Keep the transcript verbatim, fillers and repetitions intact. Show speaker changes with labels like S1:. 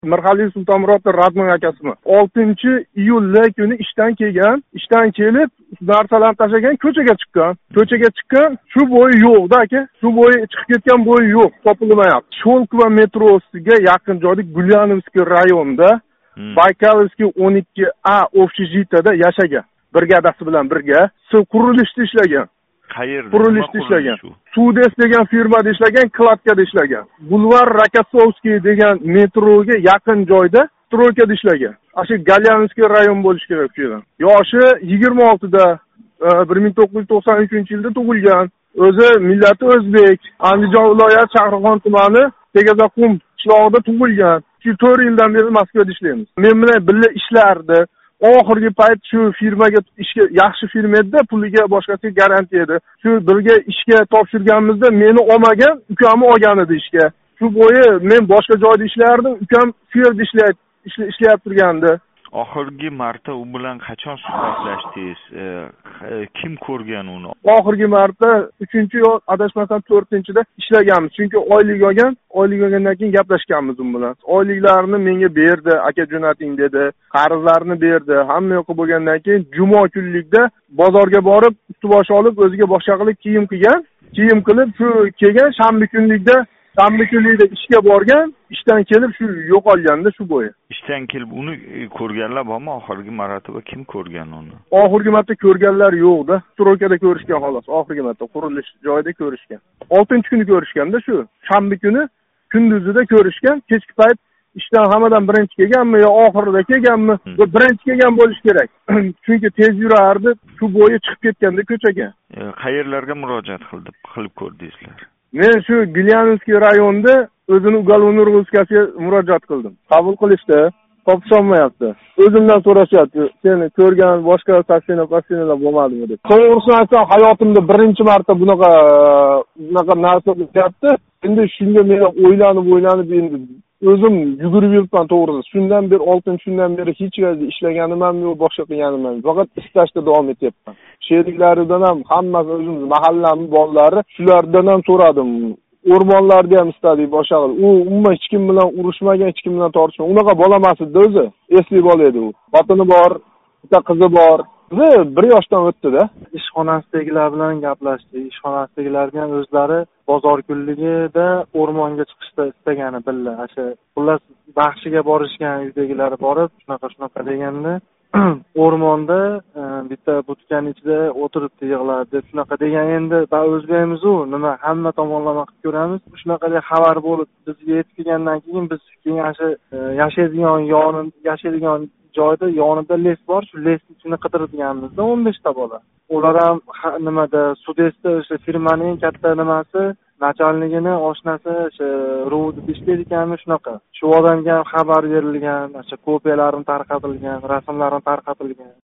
S1: Mirxaliy Sultonmurodov Radmon akasimi. oltinchi iyulda kuni ishdan kelgan, ishdan kelib, narsalarni tashlagan, ko'chaga chiqqan. Ko'chaga chiqqan, shu bo'yi yo'qda aka. Shu bo'yi chiqib ketgan bo'yi yo'q, topilmayapti. Sholkova metrosiga yaqin joyda Gulyanovskiy rayonida hmm. Baykalovskiy o'n ikki A общежитияda yashagan. Brigadasi bilan birga suv qurilishida ishlagan.
S2: Qayerda?
S1: Qurilishda ishlagan. Sudes degan firmada ishlagan, Klatkada ishlagan. Bulvar Rakasovskiy degan metroga yaqin joyda stroykada ishlagan. Ashu Galyanovskiy rayon bo'lishi kerak shu yerdan. Yoshi yigirma oltida, bir ming to'qqiz yuz to'qson uchinchi yilda tug'ilgan. O'zi millati o'zbek. Andijon viloyati Shahrixon tumani Tegazaqum qishlog'ida tug'ilgan. Shu to'rt yildan beri Moskvada ishlaymiz. Men bilan birga ishlardi. Oxirgi payt shu firmaga ishga yaxshi firma edi, puliga boshqasiga garantiya edi. Shu birga ishga topshirganimizda meni olmagan, ukamni olgan edi ishga. Shu bo'yi men boshqa joyda ishlardim, ukam shu yerda ishlayapti, ishlayib turgandi.
S2: Oxirgi marta u bilan qachon suhbatlashdingiz? Kim ko'rgan uni?
S1: Oxirgi marta uchinchi yo adashmasam to'rtinchida ishlaganmiz. Chunki oylik olgan, oylik olgandan keyin gaplashganmiz u bilan. Oyliklarini menga berdi, aka jo'nating dedi. Qarzlarni berdi. Hamma yo'q bo'lgandan keyin juma kunlikda bozorga borib, usti-bosh olib, o'ziga boshqa qilib kiyim qilgan. Kiyim qilib shu kelgan shanba kunlikda Shanba kunlikda ishga borgan, ishdan kelib shu yo'qolganda shu bo'yi.
S2: Ishdan kelib uni ko'rganlar bormi? Oxirgi marotaba kim ko'rgan uni?
S1: Oxirgi marta ko'rganlar yo'q-da. Stroykada ko'rishgan xolos. Oxirgi marta qurilish joyida ko'rishgan. oltinchi kuni ko'rishganda shu. Shanba kuni kunduzida ko'rishgan, kechki payt ishdan hammadan birinchi kelganmi yo oxirida kelganmi? Bu birinchi kelgan bo'lish kerak. Chunki tez yurardi, shu bo'yi chiqib ketganda ko'chaga.
S2: Qayerlarga murojaat qilib qilib ko'rdingizlar?
S1: Men shu Gulyanovskiy rayonida o'zini uголовный rozыскasiga murojaat qildim. Qabul qilishdi, topisholmayapti. O'zimdan so'rashyapti, seni ko'rgan boshqa taksina taksinalar bo'lmadimi deb. To'g'risini aytsam, hayotimda birinchi marta bunaqa bunaqa narsa o'tyapti. Endi shunga men o'ylanib o'ylanib endi o'zim yugurib yuribman to'g'risi. Shundan beri oltinchi shundan beri hech qayerda ishlaganim ham yo'q, boshqa qilganim ham yo'q. Faqat ishlashda davom etyapman. Sheriklaridan ham hammasi o'zimiz mahallamning bolalari, shulardan ham so'radim. O'rmonlarda ham istadik boshqa. U umuman hech kim bilan urushmagan, hech kim bilan tortishmagan. Unaqa bola emas edi o'zi. Esli bola edi u. Xotini bor, bitta qizi bor. O'zi bir yoshdan o'tdi-da.
S3: Ishxonasidagilar bilan gaplashdik. Ishxonasidagilar ham o'zlari bozor kunligida o'rmonga chiqishda istagani billa. O'sha xullas baxshiga borishgan uydagilar borib, shunaqa shunaqa deganda o'rmonda bitta butkaning ichida o'tiribdi yig'lab deb shunaqa degan. Endi biz o'zbaymiz-u, nima hamma tomonlama qilib ko'ramiz. Shunaqa deb xabar bo'lib bizga yetib kelgandan keyin biz keyin o'sha yashaydigan yoni yashaydigan joyda yonida les bor, shu lesning ichini qidirganimizda o'n besh ta bola. Ular ham nimada Sudesda o'sha firmaning katta nimasi nachalnigini oshnasi o'sha Ruvda ishlaydi ekanmi shunaqa. Shu odamga ham xabar berilgan, o'sha kopiyalarini tarqatilgan, rasmlarini tarqatilgan.